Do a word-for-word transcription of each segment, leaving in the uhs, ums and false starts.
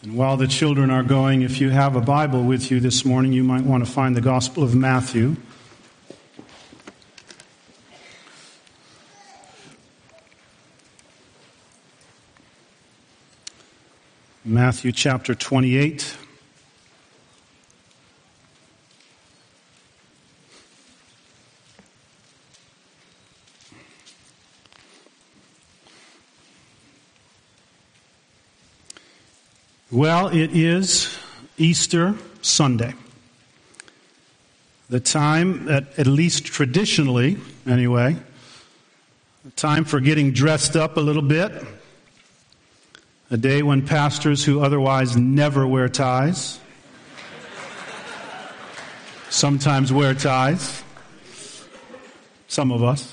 And while the children are going, if you have a Bible with you this morning, you might want to find the Gospel of Matthew. Matthew chapter twenty-eight. Well, it is Easter Sunday. The time, at, at least traditionally, anyway, the time for getting dressed up a little bit. A day when pastors who otherwise never wear ties sometimes wear ties. Some of us.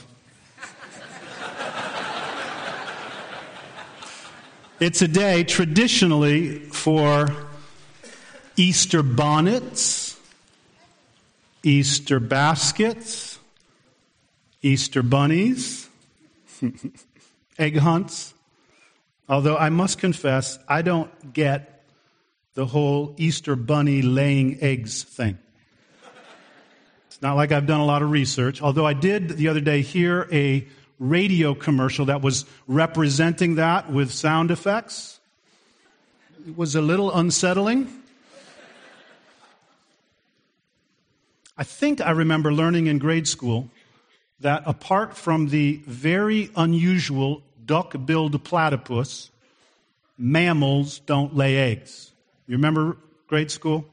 It's a day traditionally for Easter bonnets, Easter baskets, Easter bunnies, egg hunts. Although I must confess, I don't get the whole Easter bunny laying eggs thing. It's not like I've done a lot of research, although I did the other day hear a radio commercial that was representing that with sound effects. It was a little unsettling. I think I remember learning in grade school that apart from the very unusual duck-billed platypus, mammals don't lay eggs. You remember grade school?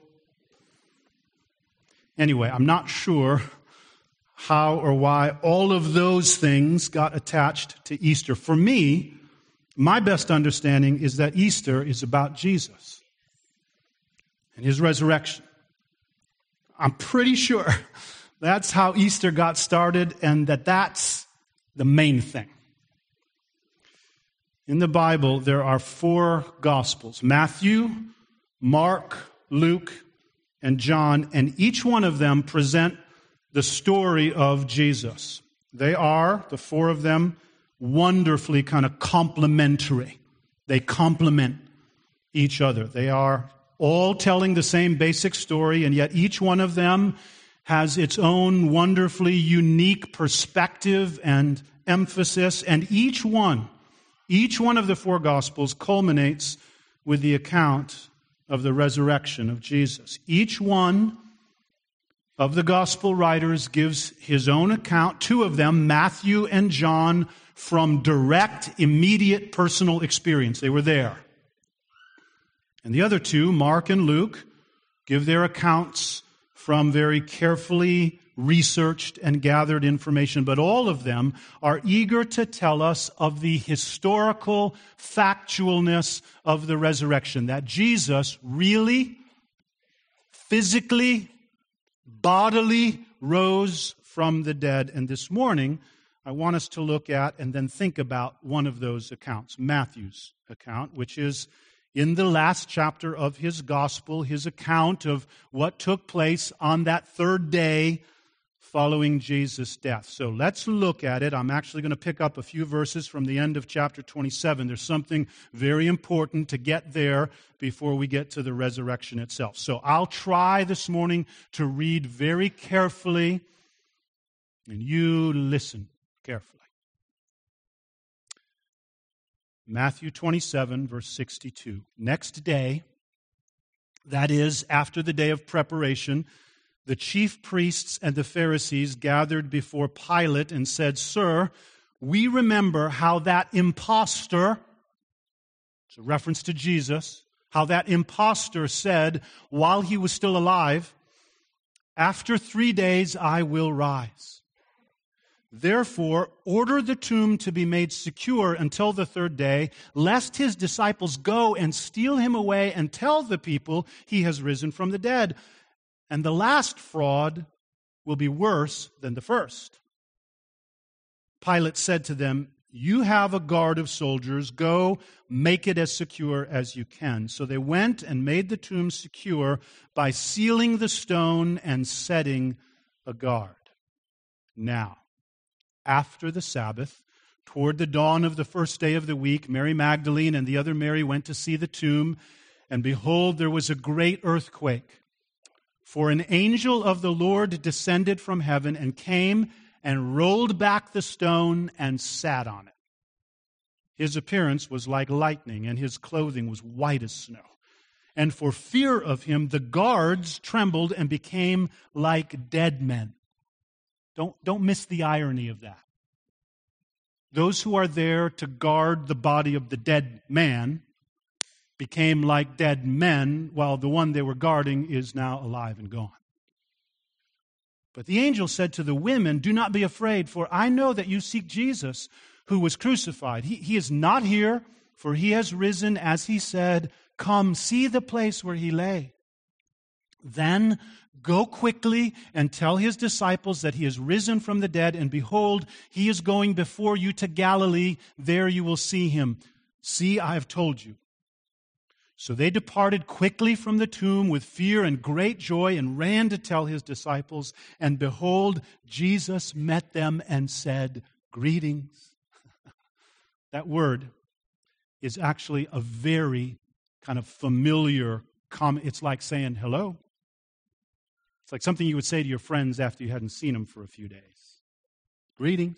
Anyway, I'm not sure how or why all of those things got attached to Easter. For me, my best understanding is that Easter is about Jesus and his resurrection. I'm pretty sure that's how Easter got started and that that's the main thing. In the Bible, there are four Gospels: Matthew, Mark, Luke, and John, and each one of them present the story of Jesus. They are, the four of them, wonderfully kind of complementary. They complement each other. They are all telling the same basic story, and yet each one of them has its own wonderfully unique perspective and emphasis, and each one, each one of the four Gospels culminates with the account of the resurrection of Jesus. Each one of the gospel writers gives his own account, two of them, Matthew and John, from direct, immediate personal experience. They were there. And the other two, Mark and Luke, give their accounts from very carefully researched and gathered information. But all of them are eager to tell us of the historical factualness of the resurrection, that Jesus really, physically, bodily rose from the dead. And this morning, I want us to look at and then think about one of those accounts, Matthew's account, which is in the last chapter of his gospel, his account of what took place on that third day following Jesus' death. So let's look at it. I'm actually going to pick up a few verses from the end of chapter twenty-seven. There's something very important to get there before we get to the resurrection itself. So I'll try this morning to read very carefully, and you listen carefully. Matthew twenty-seven, verse sixty-two. Next day, that is, after the day of preparation, the chief priests and the Pharisees gathered before Pilate and said, "Sir, we remember how that impostor," it's a reference to Jesus, how that impostor said while he was still alive, "After three days I will rise. Therefore, order the tomb to be made secure until the third day, lest his disciples go and steal him away and tell the people he has risen from the dead. And the last fraud will be worse than the first." Pilate said to them, "You have a guard of soldiers. Go, make it as secure as you can." So they went and made the tomb secure by sealing the stone and setting a guard. Now, after the Sabbath, toward the dawn of the first day of the week, Mary Magdalene and the other Mary went to see the tomb. And behold, there was a great earthquake. For an angel of the Lord descended from heaven and came and rolled back the stone and sat on it. His appearance was like lightning, and his clothing was white as snow. And for fear of him, the guards trembled and became like dead men. Don't, don't miss the irony of that. Those who are there to guard the body of the dead man became like dead men, while the one they were guarding is now alive and gone. But the angel said to the women, "Do not be afraid, for I know that you seek Jesus, who was crucified. He, he is not here, for he has risen, as he said. Come, see the place where he lay. Then go quickly and tell his disciples that he is risen from the dead, and behold, he is going before you to Galilee. There you will see him. See, I have told you." So they departed quickly from the tomb with fear and great joy and ran to tell his disciples. And behold, Jesus met them and said, "Greetings." That word is actually a very kind of familiar comment. It's like saying hello. It's like something you would say to your friends after you hadn't seen them for a few days. "Greetings."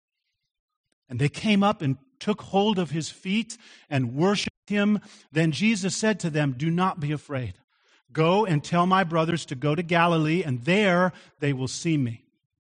And they came up and took hold of his feet and worshipped him. Then Jesus said to them, "Do not be afraid. Go and tell my brothers to go to Galilee, and there they will see me."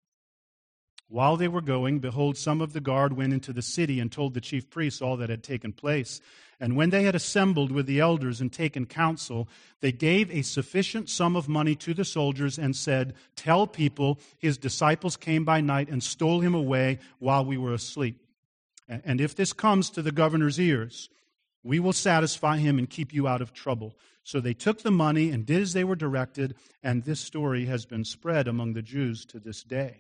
While they were going, behold, some of the guard went into the city and told the chief priests all that had taken place. And when they had assembled with the elders and taken counsel, they gave a sufficient sum of money to the soldiers and said, "Tell people his disciples came by night and stole him away while we were asleep. And if this comes to the governor's ears, we will satisfy him and keep you out of trouble." So they took the money and did as they were directed, and this story has been spread among the Jews to this day.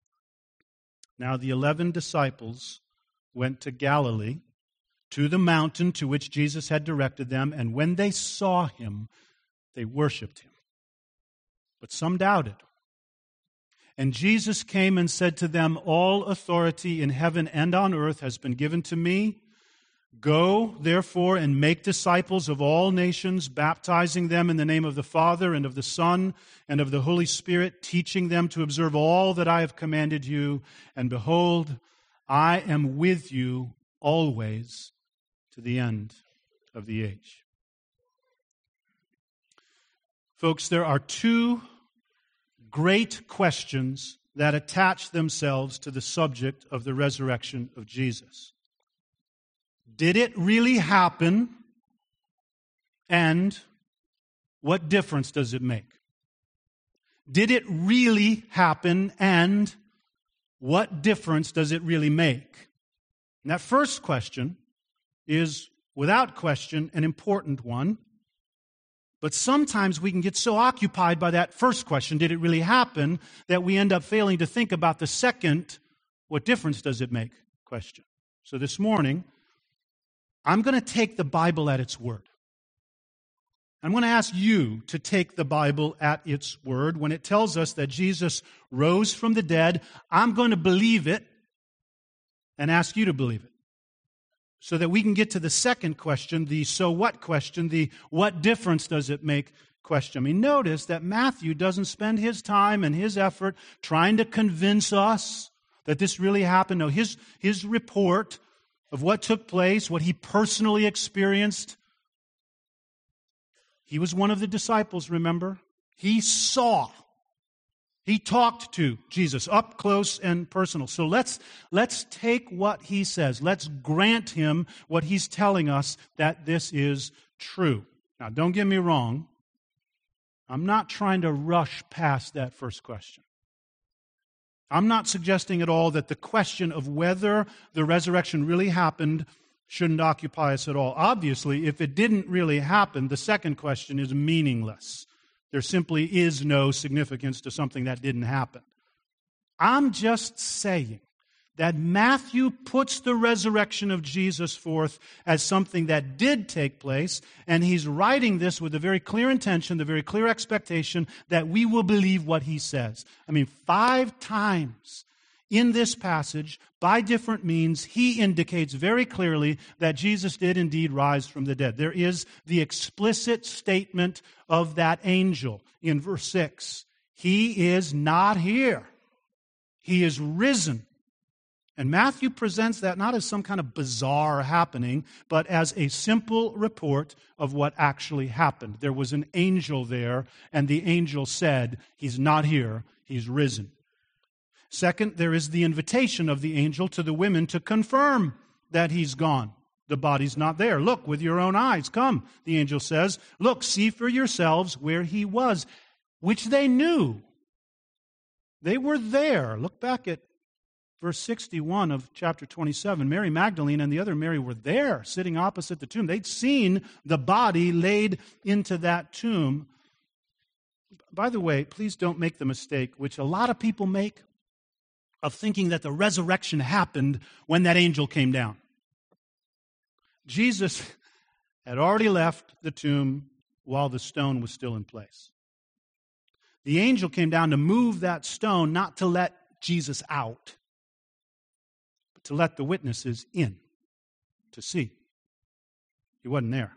Now the eleven disciples went to Galilee, to the mountain to which Jesus had directed them, and when they saw him, they worshipped him. But some doubted. And Jesus came and said to them, "All authority in heaven and on earth has been given to me. Go, therefore, and make disciples of all nations, baptizing them in the name of the Father and of the Son and of the Holy Spirit, teaching them to observe all that I have commanded you. And behold, I am with you always to the end of the age." Folks, there are two great questions that attach themselves to the subject of the resurrection of Jesus. Did it really happen? And what difference does it make? Did it really happen? And what difference does it really make? And that first question is, without question, an important one. But sometimes we can get so occupied by that first question, did it really happen, that we end up failing to think about the second, what difference does it make, question. So this morning, I'm going to take the Bible at its word. I'm going to ask you to take the Bible at its word. When it tells us that Jesus rose from the dead, I'm going to believe it and ask you to believe it, so that we can get to the second question, the so what question, the what difference does it make question. I mean, notice that Matthew doesn't spend his time and his effort trying to convince us that this really happened. No, his, his report of what took place, what he personally experienced. He was one of the disciples, remember? He saw. He talked to Jesus up close and personal. So let's, let's take what he says. Let's grant him what he's telling us, that this is true. Now, don't get me wrong. I'm not trying to rush past that first question. I'm not suggesting at all that the question of whether the resurrection really happened shouldn't occupy us at all. Obviously, if it didn't really happen, the second question is meaningless. There simply is no significance to something that didn't happen. I'm just saying that Matthew puts the resurrection of Jesus forth as something that did take place, and he's writing this with a very clear intention, the very clear expectation that we will believe what he says. I mean, five times in this passage, by different means, he indicates very clearly that Jesus did indeed rise from the dead. There is the explicit statement of that angel in verse six. He is not here. He is risen. And Matthew presents that not as some kind of bizarre happening, but as a simple report of what actually happened. There was an angel there, and the angel said, he's not here, he's risen. Second, there is the invitation of the angel to the women to confirm that he's gone. The body's not there. Look with your own eyes. Come, the angel says. Look, see for yourselves where he was, which they knew. They were there. Look back at verse sixty-one of chapter twenty-seven. Mary Magdalene and the other Mary were there, sitting opposite the tomb. They'd seen the body laid into that tomb. By the way, please don't make the mistake, which a lot of people make, of thinking that the resurrection happened when that angel came down. Jesus had already left the tomb while the stone was still in place. The angel came down to move that stone, not to let Jesus out, but to let the witnesses in, to see. He wasn't there.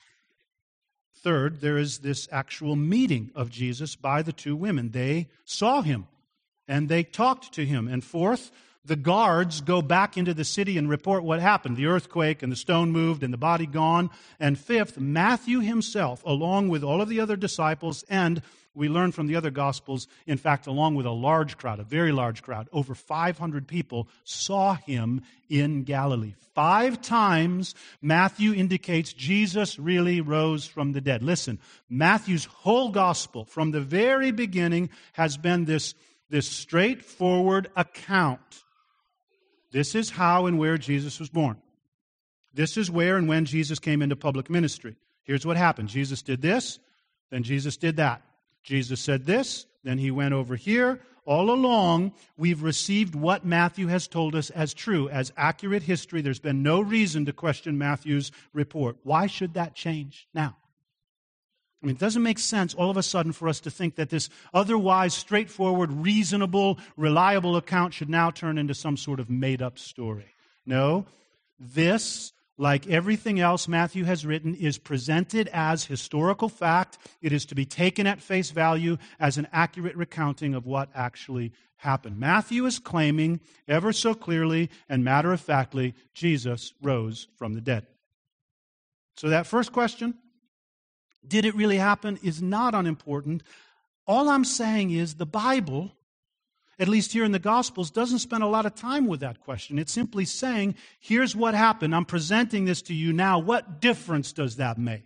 Third, there is this actual meeting of Jesus by the two women. They saw him, and they talked to him. And fourth, the guards go back into the city and report what happened. The earthquake and the stone moved and the body gone. And fifth, Matthew himself, along with all of the other disciples, and we learn from the other Gospels, in fact, along with a large crowd, a very large crowd, over five hundred people, saw him in Galilee. Five times Matthew indicates Jesus really rose from the dead. Listen, Matthew's whole Gospel from the very beginning has been this, this straightforward account. This is how and where Jesus was born. This is where and when Jesus came into public ministry. Here's what happened. Jesus did this, then Jesus did that. Jesus said this, then he went over here. All along, we've received what Matthew has told us as true, as accurate history. There's been no reason to question Matthew's report. Why should that change now? I mean, it doesn't make sense all of a sudden for us to think that this otherwise straightforward, reasonable, reliable account should now turn into some sort of made-up story. No, this, like everything else Matthew has written, is presented as historical fact. It is to be taken at face value as an accurate recounting of what actually happened. Matthew is claiming, ever so clearly and matter-of-factly, Jesus rose from the dead. So that first question, did it really happen, is not unimportant. All I'm saying is the Bible, at least here in the Gospels, doesn't spend a lot of time with that question. It's simply saying, here's what happened. I'm presenting this to you now. What difference does that make?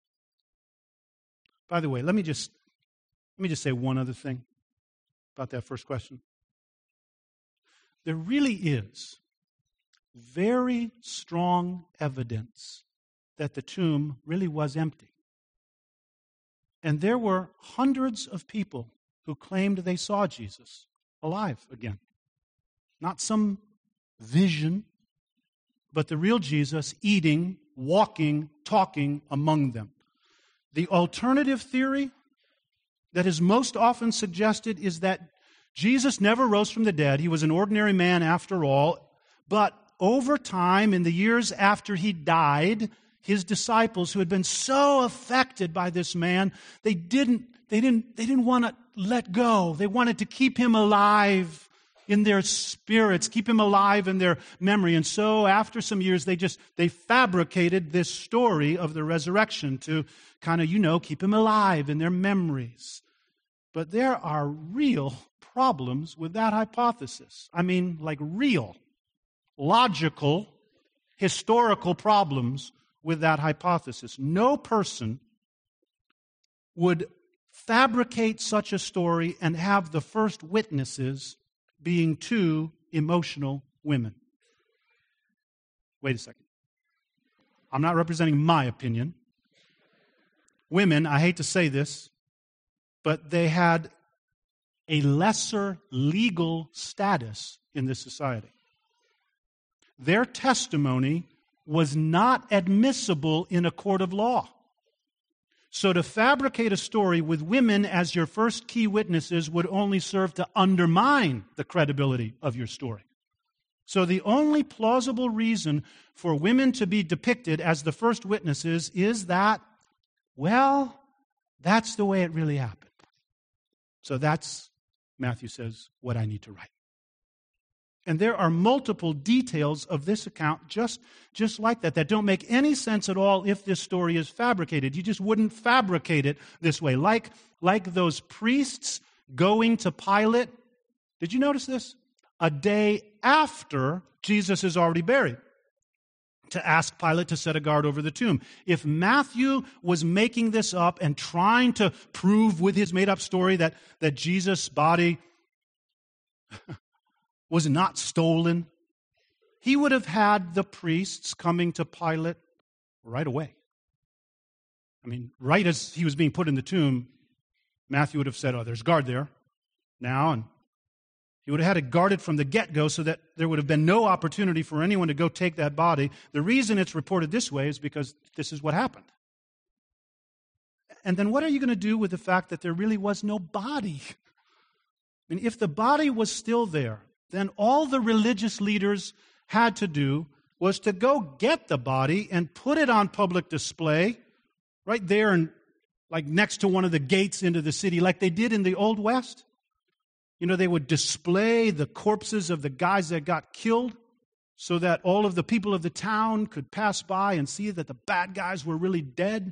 By the way, let me just let me just say one other thing about that first question. There really is very strong evidence that the tomb really was empty. And there were hundreds of people who claimed they saw Jesus alive again. Not some vision, but the real Jesus eating, walking, talking among them. The alternative theory that is most often suggested is that Jesus never rose from the dead. He was an ordinary man after all. But over time, in the years after he died, his disciples, who had been so affected by this man, they didn't, they didn't, they didn't want to let go. They wanted to keep him alive in their spirits, keep him alive in their memory. And so after some years, they just, they fabricated this story of the resurrection to kind of, you know, keep him alive in their memories. But there are real problems with that hypothesis. I mean, like real, logical, historical problems with that hypothesis. No person would fabricate such a story and have the first witnesses being two emotional women. Wait a second. I'm not representing my opinion. Women, I hate to say this, but they had a lesser legal status in this society. Their testimony was not admissible in a court of law. So to fabricate a story with women as your first key witnesses would only serve to undermine the credibility of your story. So the only plausible reason for women to be depicted as the first witnesses is that, well, that's the way it really happened. So that's, Matthew says, what I need to write. And there are multiple details of this account just, just like that, that don't make any sense at all if this story is fabricated. You just wouldn't fabricate it this way. Like, like those priests going to Pilate. Did you notice this? A day after Jesus is already buried, to ask Pilate to set a guard over the tomb. If Matthew was making this up and trying to prove with his made-up story that, that Jesus' body was not stolen, he would have had the priests coming to Pilate right away. I mean, right as he was being put in the tomb, Matthew would have said, oh, there's a guard there now, and he would have had it guarded from the get-go so that there would have been no opportunity for anyone to go take that body. The reason it's reported this way is because this is what happened. And then what are you going to do with the fact that there really was no body? I mean, if the body was still there, then all the religious leaders had to do was to go get the body and put it on public display right there and like next to one of the gates into the city like they did in the Old West. You know, they would display the corpses of the guys that got killed so that all of the people of the town could pass by and see that the bad guys were really dead.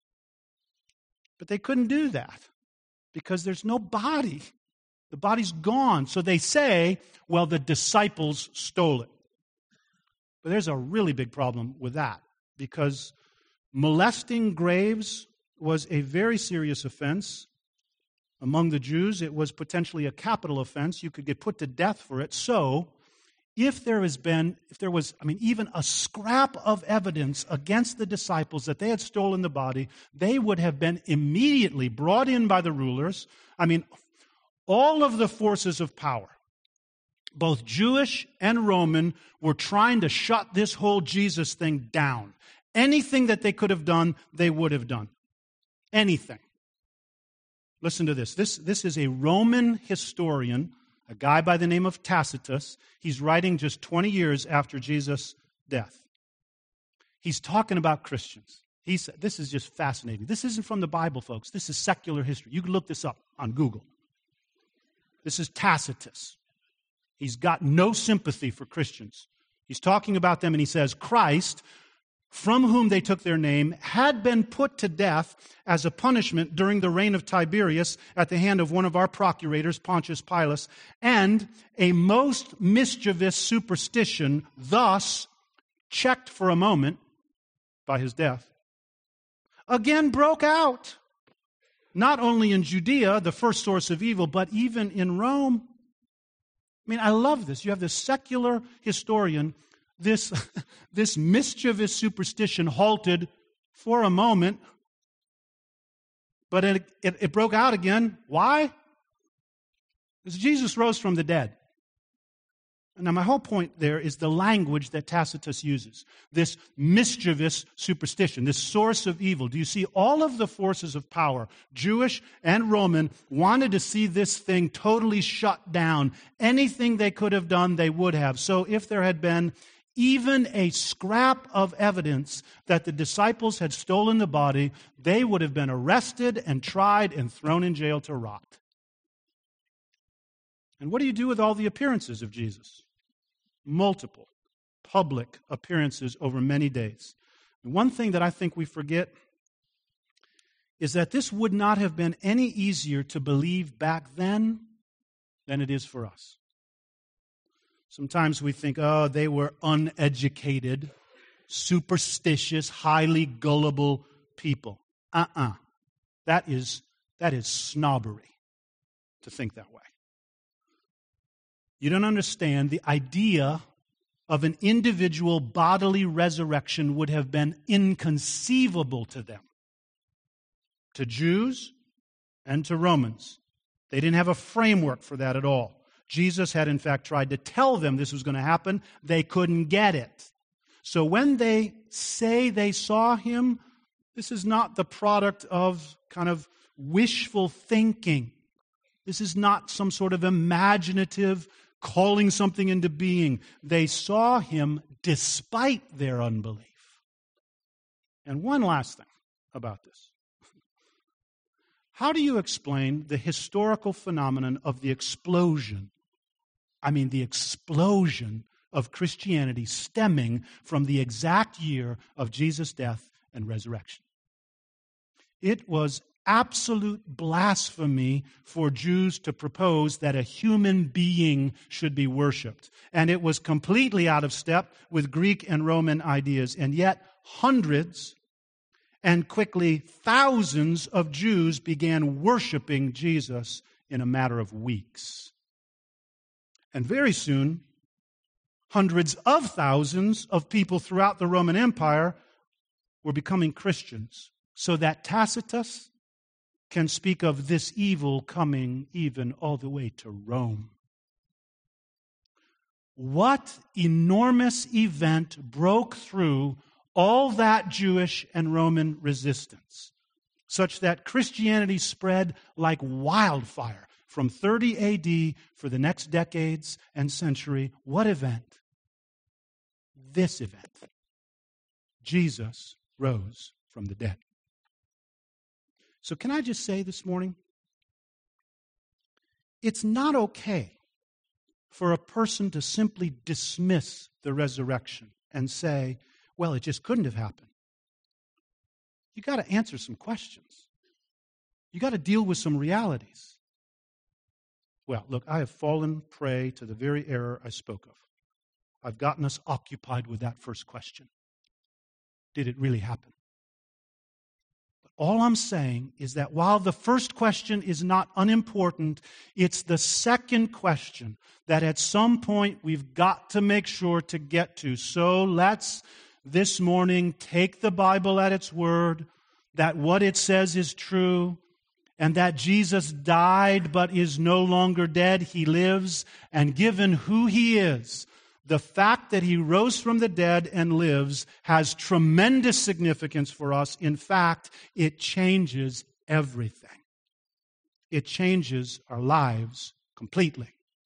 But they couldn't do that because there's no body. The body's gone. So they say, well, the disciples stole it. But there's a really big problem with that because molesting graves was a very serious offense. Among the Jews, it was potentially a capital offense. You could get put to death for it. So, if there has been, if there was, I mean, even a scrap of evidence against the disciples that they had stolen the body, they would have been immediately brought in by the rulers. I mean, all of the forces of power, both Jewish and Roman, were trying to shut this whole Jesus thing down. Anything that they could have done, they would have done. Anything. Listen to this. This, this is a Roman historian, a guy by the name of Tacitus. He's writing just twenty years after Jesus' death. He's talking about Christians. He's, this is just fascinating. This isn't from the Bible, folks. This is secular history. You can look this up on Google. This is Tacitus. He's got no sympathy for Christians. He's talking about them and he says, Christ, from whom they took their name, had been put to death as a punishment during the reign of Tiberius at the hand of one of our procurators, Pontius Pilate, and a most mischievous superstition, thus checked for a moment by his death, again broke out, not only in Judea, the first source of evil, but even in Rome. I mean, I love this. You have this secular historian. This, this mischievous superstition halted for a moment, but it, it, it broke out again. Why? Because Jesus rose from the dead. And now my whole point there is the language that Tacitus uses. This mischievous superstition, this source of evil. Do you see all of the forces of power, Jewish and Roman, wanted to see this thing totally shut down. Anything they could have done, they would have. So if there had been even a scrap of evidence that the disciples had stolen the body, they would have been arrested and tried and thrown in jail to rot. And what do you do with all the appearances of Jesus? Multiple public appearances over many days. And one thing that I think we forget is that this would not have been any easier to believe back then than it is for us. Sometimes we think, oh, they were uneducated, superstitious, highly gullible people. Uh-uh. That is, that is snobbery to think that way. You don't understand. The idea of an individual bodily resurrection would have been inconceivable to them. To Jews and to Romans. They didn't have a framework for that at all. Jesus had, in fact, tried to tell them this was going to happen. They couldn't get it. So when they say they saw him, This is not the product of kind of wishful thinking. This is not some sort of imaginative calling something into being. They saw him despite their unbelief. And one last thing about this. How do you explain the historical phenomenon of the explosion? I mean, the explosion of Christianity stemming from the exact year of Jesus' death and resurrection. It was absolute blasphemy for Jews to propose that a human being should be worshipped. And it was completely out of step with Greek and Roman ideas. And yet, hundreds and quickly thousands of Jews began worshiping Jesus in a matter of weeks. And very soon, hundreds of thousands of people throughout the Roman Empire were becoming Christians, so that Tacitus can speak of this evil coming even all the way to Rome. What enormous event broke through all that Jewish and Roman resistance, such that Christianity spread like wildfire from thirty A D for the next decades and century? What event? This event. Jesus rose from the dead. So can I just say this morning, it's not okay for a person to simply dismiss the resurrection and say, well, it just couldn't have happened. You got to answer some questions. You got to deal with some realities. Well, look, I have fallen prey to the very error I spoke of. I've gotten us occupied with that first question. Did it really happen? All I'm saying is that while the first question is not unimportant, it's the second question that at some point we've got to make sure to get to. So let's, this morning, take the Bible at its word, that what it says is true, and that Jesus died but is no longer dead. He lives, and given who He is, the fact that He rose from the dead and lives has tremendous significance for us. In fact, it changes everything. It changes our lives completely.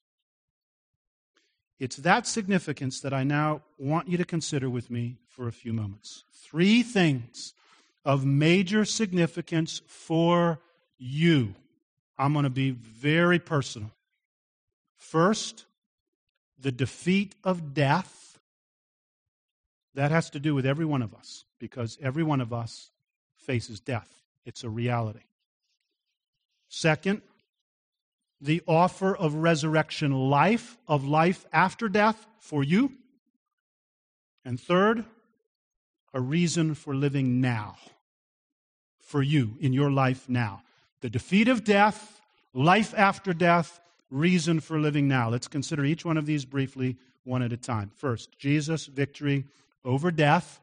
It's that significance that I now want you to consider with me for a few moments. Three things of major significance for you. I'm going to be very personal. First, the defeat of death. That has to do with every one of us, because every one of us faces death. It's a reality. Second, the offer of resurrection life, of life after death for you. And third, a reason for living now, for you in your life now. The defeat of death, life after death, reason for living now. Let's consider each one of these briefly, one at a time. First, Jesus' victory over death.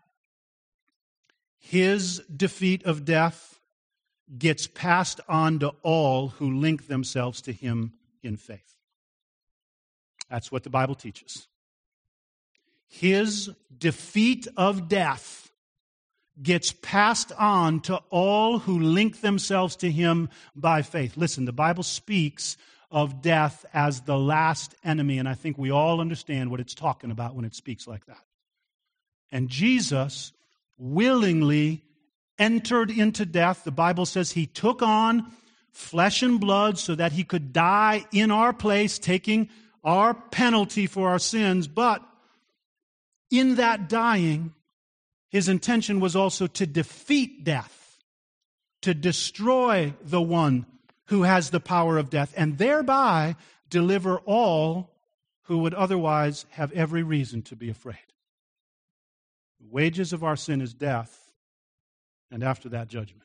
His defeat of death gets passed on to all who link themselves to Him in faith. That's what the Bible teaches. His defeat of death gets passed on to all who link themselves to Him by faith. Listen, the Bible speaks of death as the last enemy, and I think we all understand what it's talking about when it speaks like that. And Jesus willingly entered into death. The Bible says He took on flesh and blood so that He could die in our place, taking our penalty for our sins. But in that dying, His intention was also to defeat death, to destroy the one who has the power of death, and thereby deliver all who would otherwise have every reason to be afraid. The wages of our sin is death, and after that, judgment.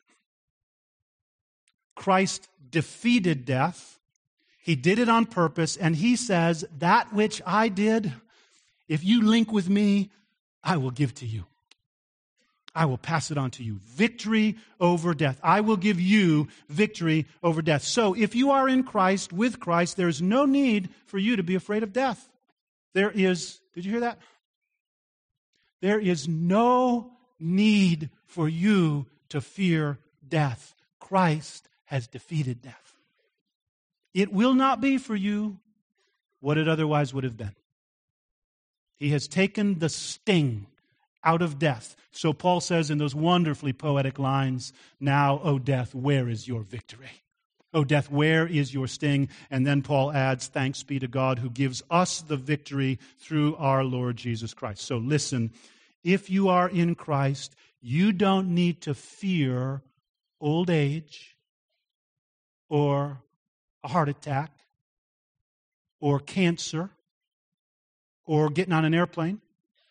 Christ defeated death. He did it on purpose, and He says, that which I did, if you link with me, I will give to you. I will pass it on to you. Victory over death. I will give you victory over death. So if you are in Christ, with Christ, there is no need for you to be afraid of death. There is, did you hear that? There is no need for you to fear death. Christ has defeated death. It will not be for you what it otherwise would have been. He has taken the sting out of death. So Paul says in those wonderfully poetic lines, "Now, O death, where is your victory? O death, where is your sting?" And then Paul adds, "Thanks be to God who gives us the victory through our Lord Jesus Christ." So listen, if you are in Christ, you don't need to fear old age or a heart attack or cancer or getting on an airplane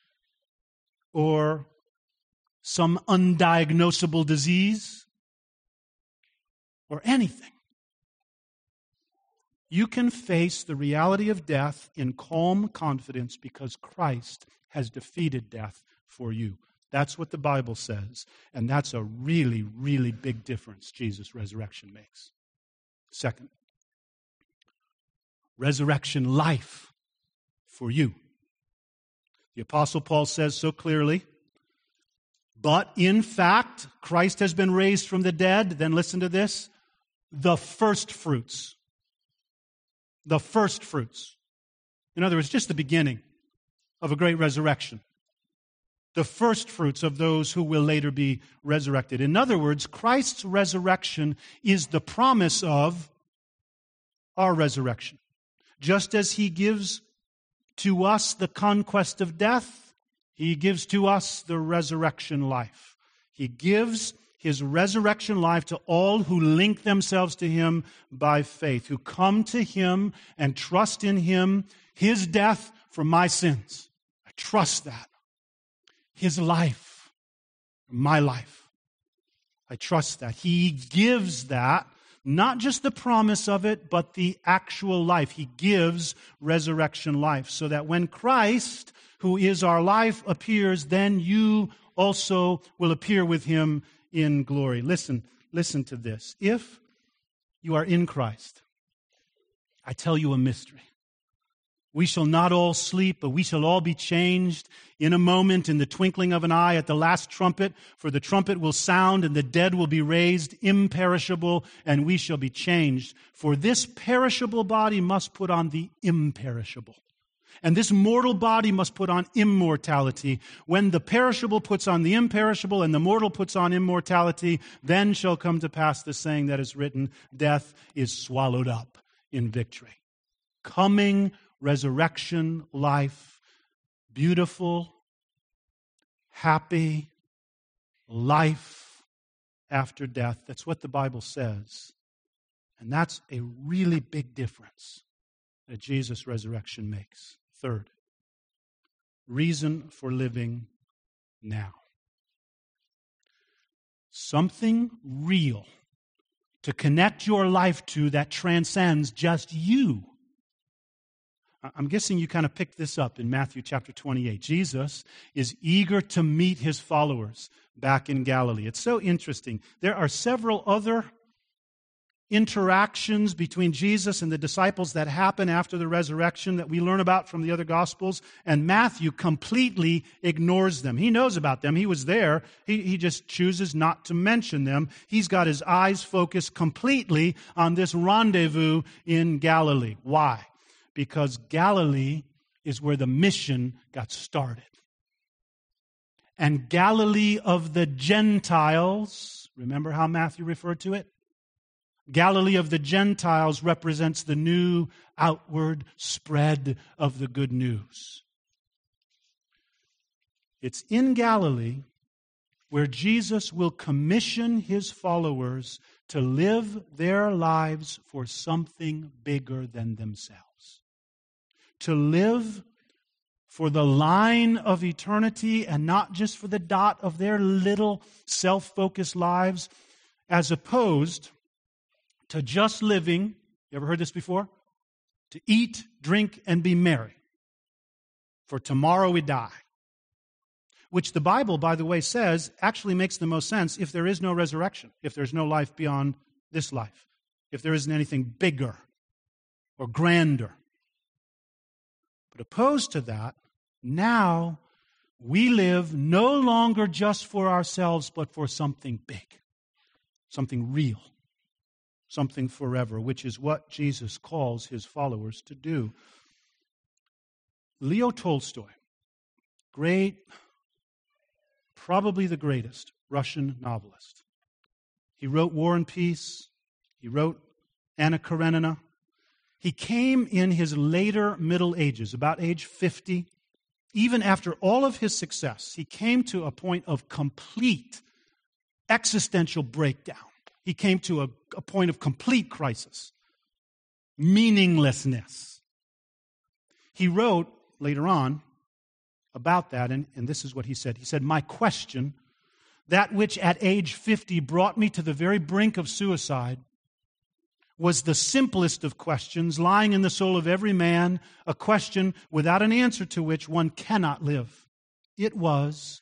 or some undiagnosable disease or anything. You can face the reality of death in calm confidence because Christ has defeated death for you. That's what the Bible says, and that's a really, really big difference Jesus' resurrection makes. Second, resurrection life for you. The Apostle Paul says so clearly, "But in fact, Christ has been raised from the dead," then listen to this, "the first fruits." The first fruits. In other words, just the beginning of a great resurrection. The first fruits of those who will later be resurrected. In other words, Christ's resurrection is the promise of our resurrection. Just as He gives to us the conquest of death, He gives to us the resurrection life. He gives His resurrection life to all who link themselves to Him by faith, who come to Him and trust in Him, His death for my sins. I trust that. His life, my life. I trust that. He gives that, not just the promise of it, but the actual life. He gives resurrection life, so that when Christ, who is our life, appears, then you also will appear with Him in glory. Listen, listen to this. If you are in Christ, I tell you a mystery. We shall not all sleep, but we shall all be changed in a moment, in the twinkling of an eye, at the last trumpet. For the trumpet will sound, and the dead will be raised imperishable, and we shall be changed. For this perishable body must put on the imperishable, and this mortal body must put on immortality. When the perishable puts on the imperishable and the mortal puts on immortality, then shall come to pass the saying that is written, death is swallowed up in victory. Coming resurrection life, beautiful, happy life after death. That's what the Bible says. And that's a really big difference that Jesus' resurrection makes. Third, reason for living now. Something real to connect your life to that transcends just you. I'm guessing you kind of picked this up in Matthew chapter twenty-eight. Jesus is eager to meet His followers back in Galilee. It's so interesting. There are several other interactions between Jesus and the disciples that happen after the resurrection that we learn about from the other Gospels, and Matthew completely ignores them. He knows about them. He was there. He, he just chooses not to mention them. He's got his eyes focused completely on this rendezvous in Galilee. Why? Because Galilee is where the mission got started. And Galilee of the Gentiles, remember how Matthew referred to it? Galilee of the Gentiles represents the new outward spread of the good news. It's in Galilee where Jesus will commission His followers to live their lives for something bigger than themselves. To live for the line of eternity and not just for the dot of their little self-focused lives, as opposed to just living, you ever heard this before? To eat, drink, and be merry. For tomorrow we die. Which the Bible, by the way, says actually makes the most sense if there is no resurrection, if there's no life beyond this life, if there isn't anything bigger or grander. But opposed to that, now we live no longer just for ourselves, but for something big, something real, something forever, which is what Jesus calls his followers to do. Leo Tolstoy, great, probably the greatest Russian novelist. He wrote War and Peace. He wrote Anna Karenina. He came in his later Middle Ages, about age fifty. Even after all of his success, he came to a point of complete existential breakdown. He came to a, a point of complete crisis, meaninglessness. He wrote later on about that, and, and this is what he said. He said, "My question, that which at age fifty brought me to the very brink of suicide, was the simplest of questions lying in the soul of every man, a question without an answer to which one cannot live. It was,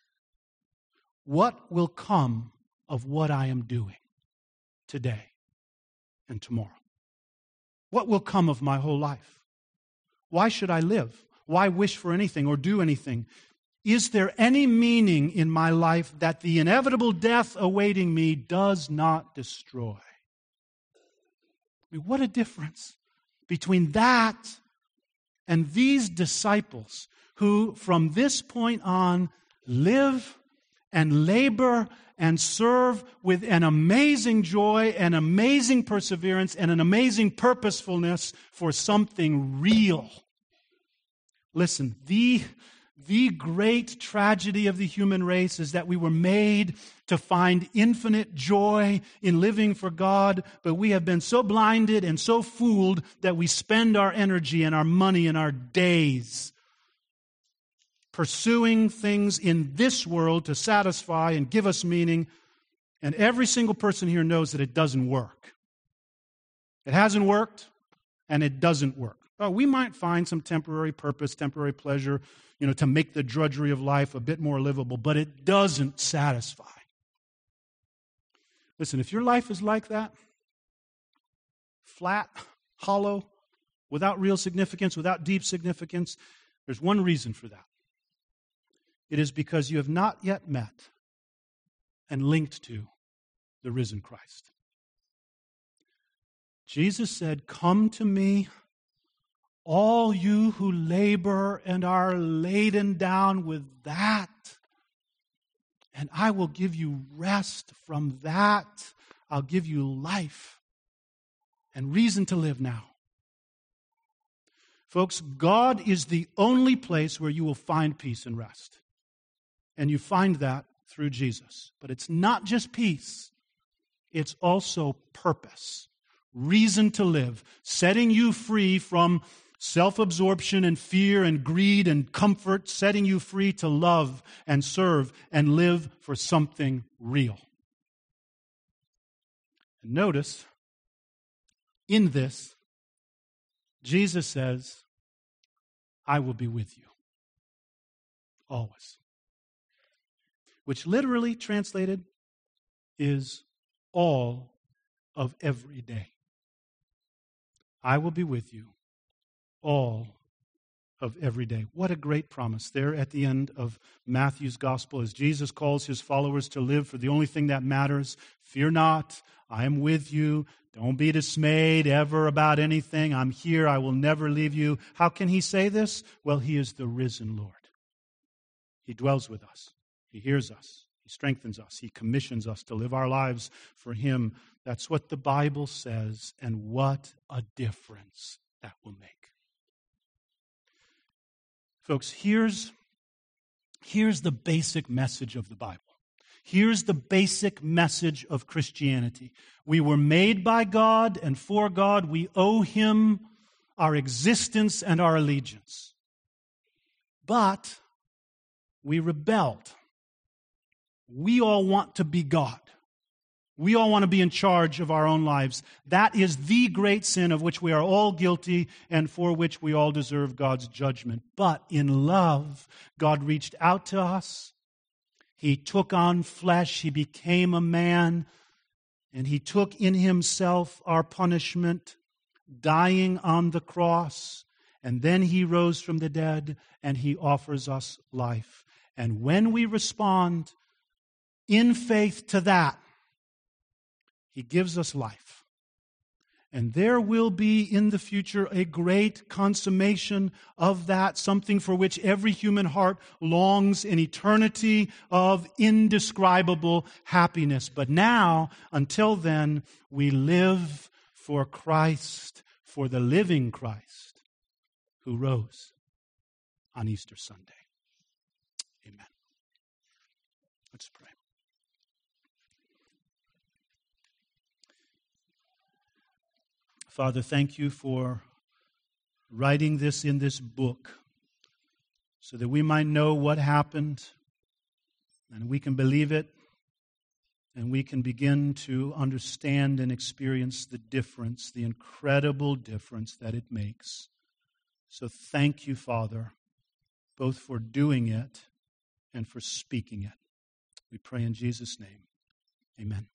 what will come of what I am doing today and tomorrow? What will come of my whole life? Why should I live? Why wish for anything or do anything? Is there any meaning in my life that the inevitable death awaiting me does not destroy?" I mean, what a difference between that and these disciples who, from this point on, live and labor and serve with an amazing joy, an amazing perseverance, and an amazing purposefulness for something real. Listen, the, the great tragedy of the human race is that we were made to find infinite joy in living for God, but we have been so blinded and so fooled that we spend our energy and our money and our days pursuing things in this world to satisfy and give us meaning, and every single person here knows that it doesn't work. It hasn't worked, and it doesn't work. Oh, we might find some temporary purpose, temporary pleasure, you know, to make the drudgery of life a bit more livable, but it doesn't satisfy. Listen, if your life is like that, flat, hollow, without real significance, without deep significance, there's one reason for that. It is because you have not yet met and linked to the risen Christ. Jesus said, "Come to me, all you who labor and are laden down with that, and I will give you rest from that. I'll give you life and reason to live now." Folks, God is the only place where you will find peace and rest. And you find that through Jesus. But it's not just peace. It's also purpose, reason to live, setting you free from self-absorption and fear and greed and comfort, setting you free to love and serve and live for something real. And notice, in this, Jesus says, "I will be with you always." Which literally translated is all of every day. I will be with you all of every day. What a great promise there at the end of Matthew's gospel as Jesus calls his followers to live for the only thing that matters. Fear not, I am with you. Don't be dismayed ever about anything. I'm here. I will never leave you. How can he say this? Well, he is the risen Lord. He dwells with us. He hears us. He strengthens us. He commissions us to live our lives for him. That's what the Bible says, and what a difference that will make. Folks, here's, here's the basic message of the Bible. Here's the basic message of Christianity. We were made by God and for God. We owe him our existence and our allegiance. But we rebelled. We all want to be God. We all want to be in charge of our own lives. That is the great sin of which we are all guilty and for which we all deserve God's judgment. But in love, God reached out to us. He took on flesh. He became a man. And he took in himself our punishment, dying on the cross. And then he rose from the dead, and he offers us life. And when we respond in faith to that, He gives us life. And there will be in the future a great consummation of that, something for which every human heart longs, an eternity of indescribable happiness. But now, until then, we live for Christ, for the living Christ who rose on Easter Sunday. Amen. Let's pray. Father, thank you for writing this in this book so that we might know what happened and we can believe it and we can begin to understand and experience the difference, the incredible difference that it makes. So thank you, Father, both for doing it and for speaking it. We pray in Jesus' name. Amen.